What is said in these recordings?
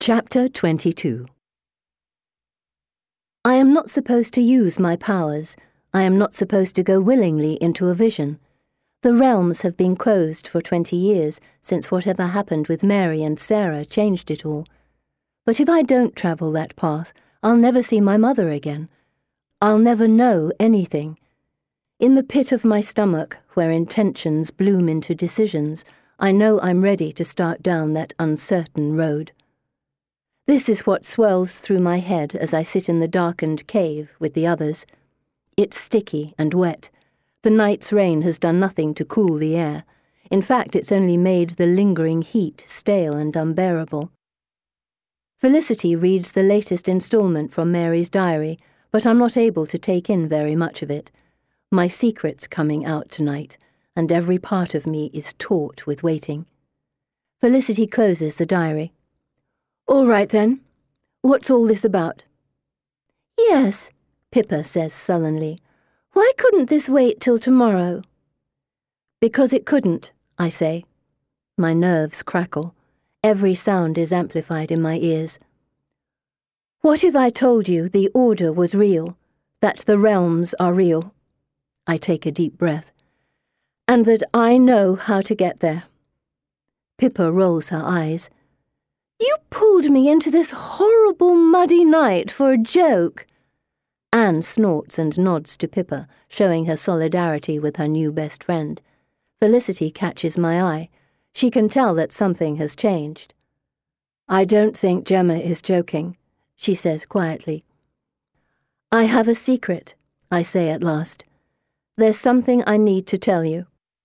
Chapter 22. I am not supposed to use my powers. I am not supposed to go willingly into a vision. The realms have been closed for 20 years, since whatever happened with Mary and Sarah changed it all. But if I don't travel that path, I'll never see my mother again. I'll never know anything. In the pit of my stomach, where intentions bloom into decisions, I know I'm ready to start down that uncertain road. This is what swells through my head as I sit in the darkened cave with the others. It's sticky and wet. The night's rain has done nothing to cool the air. In fact, it's only made the lingering heat stale and unbearable. Felicity reads the latest installment from Mary's diary, but I'm not able to take in very much of it. My secret's coming out tonight, and every part of me is taut with waiting. Felicity closes the diary. "All right, then. What's all this about?" "Yes," Pippa says sullenly. "Why couldn't this wait till tomorrow?" "Because it couldn't," I say. My nerves crackle. Every sound is amplified in my ears. "What if I told you the order was real, that the realms are real?" I take a deep breath. "And that I know how to get there." Pippa rolls her eyes. "You pulled me into this horrible muddy night for a joke." Anne snorts and nods to Pippa, showing her solidarity with her new best friend. Felicity catches my eye. She can tell that something has changed. "I don't think Gemma is joking," she says quietly. "I have a secret," I say at last. "There's something I need to tell you."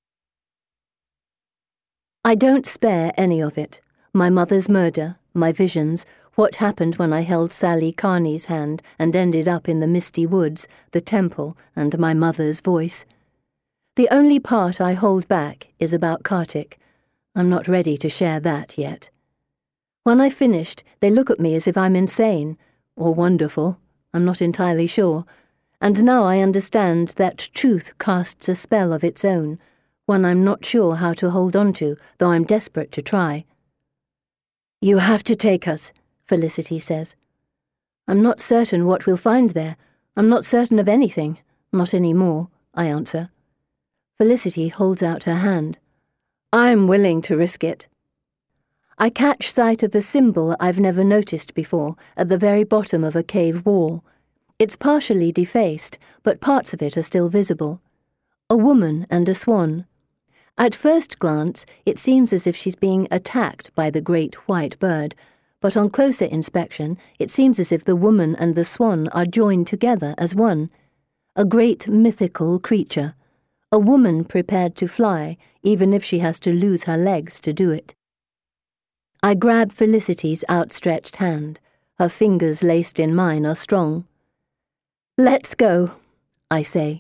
I don't spare any of it. My mother's murder, my visions, what happened when I held Sally Carney's hand and ended up in the misty woods, the temple, and my mother's voice. The only part I hold back is about Kartik. I'm not ready to share that yet. When I've finished, they look at me as if I'm insane, or wonderful, I'm not entirely sure, and now I understand that truth casts a spell of its own, one I'm not sure how to hold on to, though I'm desperate to try. "You have to take us," Felicity says. "I'm not certain what we'll find there. I'm not certain of anything. Not anymore," I answer. Felicity holds out her hand. "I'm willing to risk it." I catch sight of a symbol I've never noticed before at the very bottom of a cave wall. It's partially defaced, but parts of it are still visible. A woman and a swan. At first glance, it seems as if she's being attacked by the great white bird, but on closer inspection, it seems as if the woman and the swan are joined together as one. A great mythical creature. A woman prepared to fly, even if she has to lose her legs to do it. I grab Felicity's outstretched hand. Her fingers laced in mine are strong. "Let's go," I say.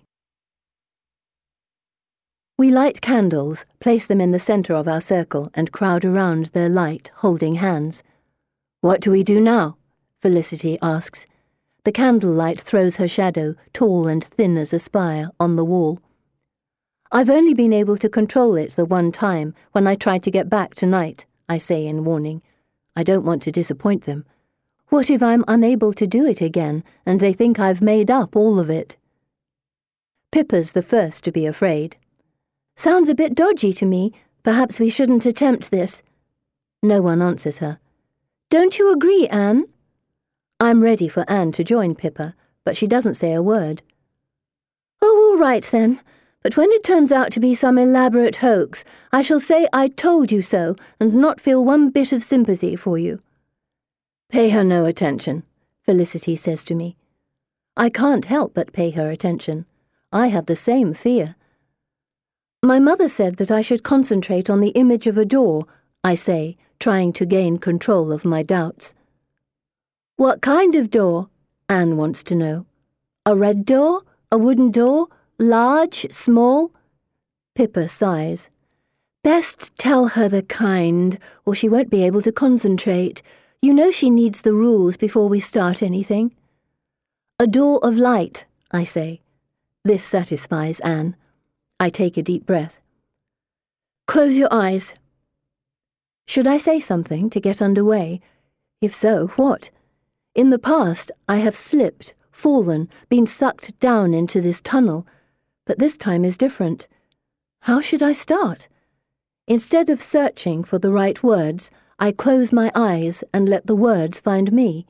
We light candles, place them in the center of our circle, and crowd around their light, holding hands. "What do we do now?" Felicity asks. The candlelight throws her shadow, tall and thin as a spire, on the wall. "I've only been able to control it the one time, when I tried to get back tonight," I say in warning. I don't want to disappoint them. What if I'm unable to do it again, and they think I've made up all of it? Pippa's the first to be afraid. "Sounds a bit dodgy to me. Perhaps we shouldn't attempt this." No one answers her. "Don't you agree, Anne?" I'm ready for Anne to join Pippa, but she doesn't say a word. "Oh, all right then. But when it turns out to be some elaborate hoax, I shall say I told you so and not feel one bit of sympathy for you." "Pay her no attention," Felicity says to me. I can't help but pay her attention. I have the same fear. "My mother said that I should concentrate on the image of a door," I say, trying to gain control of my doubts. "What kind of door?" Anne wants to know. "A red door? A wooden door? Large? Small?" Pippa sighs. "Best tell her the kind, or she won't be able to concentrate. You know she needs the rules before we start anything." "A door of light," I say. This satisfies Anne. I take a deep breath. "Close your eyes." Should I say something to get underway? If so, what? In the past, I have slipped, fallen, been sucked down into this tunnel, but this time is different. How should I start? Instead of searching for the right words, I close my eyes and let the words find me.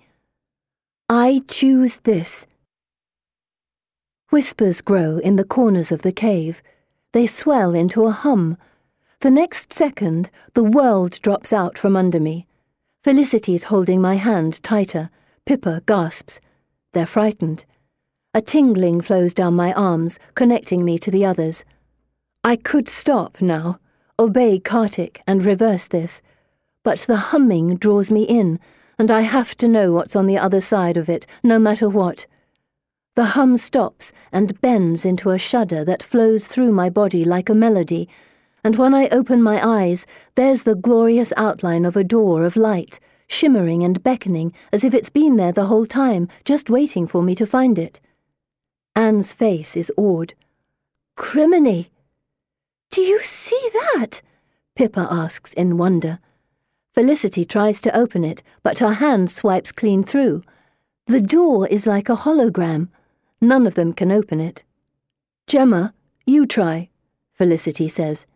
I choose this. Whispers grow in the corners of the cave. They swell into a hum. The next second, the world drops out from under me. Felicity's holding my hand tighter. Pippa gasps. They're frightened. A tingling flows down my arms, connecting me to the others. I could stop now, obey Kartik and reverse this, but the humming draws me in, and I have to know what's on the other side of it, no matter what. The hum stops and bends into a shudder that flows through my body like a melody, and when I open my eyes, there's the glorious outline of a door of light, shimmering and beckoning as if it's been there the whole time, just waiting for me to find it. Anne's face is awed. Criminy! Do you see that? Pippa asks in wonder. Felicity tries to open it, but her hand swipes clean through. The door is like a hologram. None of them can open it. Gemma, you try, Felicity says.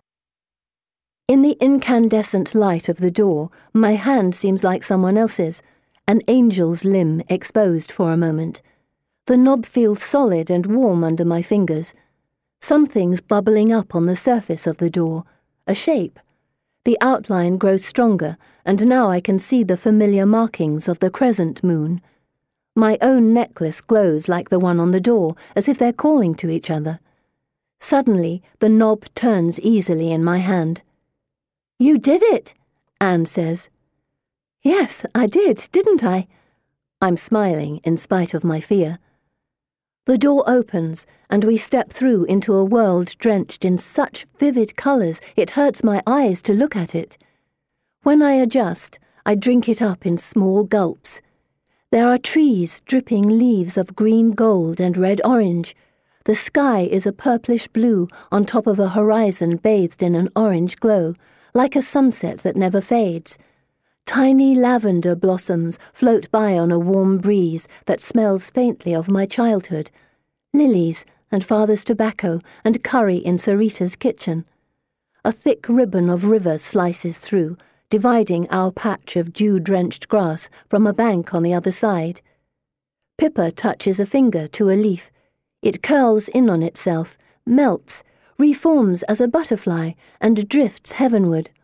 In the incandescent light of the door, my hand seems like someone else's, an angel's limb exposed for a moment. The knob feels solid and warm under my fingers. Something's bubbling up on the surface of the door, a shape. The outline grows stronger, and now I can see the familiar markings of the crescent moon. My own necklace glows like the one on the door, as if they're calling to each other. Suddenly, the knob turns easily in my hand. You did it, Anne says. Yes, I did, didn't I? I'm smiling in spite of my fear. The door opens, and we step through into a world drenched in such vivid colours it hurts my eyes to look at it. When I adjust, I drink it up in small gulps. There are trees dripping leaves of green gold and red orange. The sky is a purplish blue on top of a horizon bathed in an orange glow, like a sunset that never fades. Tiny lavender blossoms float by on a warm breeze that smells faintly of my childhood, lilies and father's tobacco and curry in Sarita's kitchen. A thick ribbon of river slices through, dividing our patch of dew-drenched grass from a bank on the other side. Pippa touches a finger to a leaf. It curls in on itself, melts, reforms as a butterfly, and drifts heavenward.